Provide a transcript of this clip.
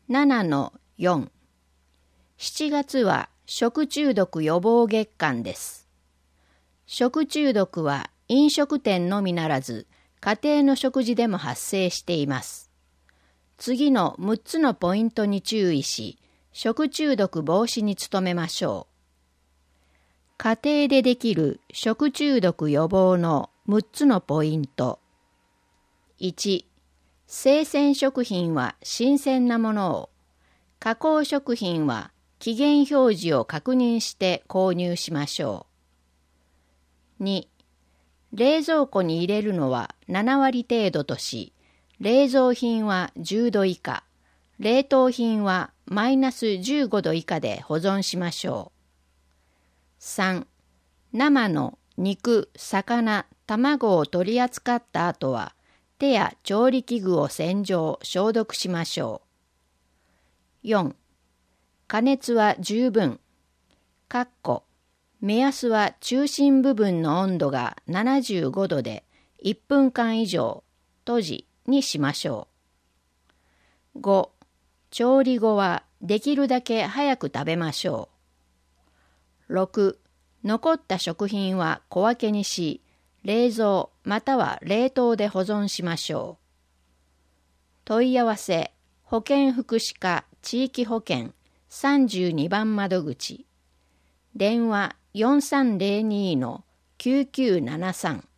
7-4 7月は食中毒予防月間です。食中毒は飲食店のみならず家庭の食事でも発生しています。次の6つのポイントに注意し、食中毒防止に努めましょう。家庭でできる食中毒予防の6つのポイント。1、生鮮食品は新鮮なものを、加工食品は期限表示を確認して購入しましょう。2、冷蔵庫に入れるのは7割程度とし、冷蔵品は10度以下、冷凍品はマイナス15度以下で保存しましょう。3、生の肉、魚、卵を取り扱った後は、手や調理器具を洗浄、消毒しましょう。4、加熱は十分。目安は中心部分の温度が75度で1分間以上、閉じにしましょう。5、調理後はできるだけ早く食べましょう。6、残った食品は小分けにし、冷蔵または冷凍で保存しましょう。問い合わせ、保健福祉課地域保健32番窓口。電話 4302-9973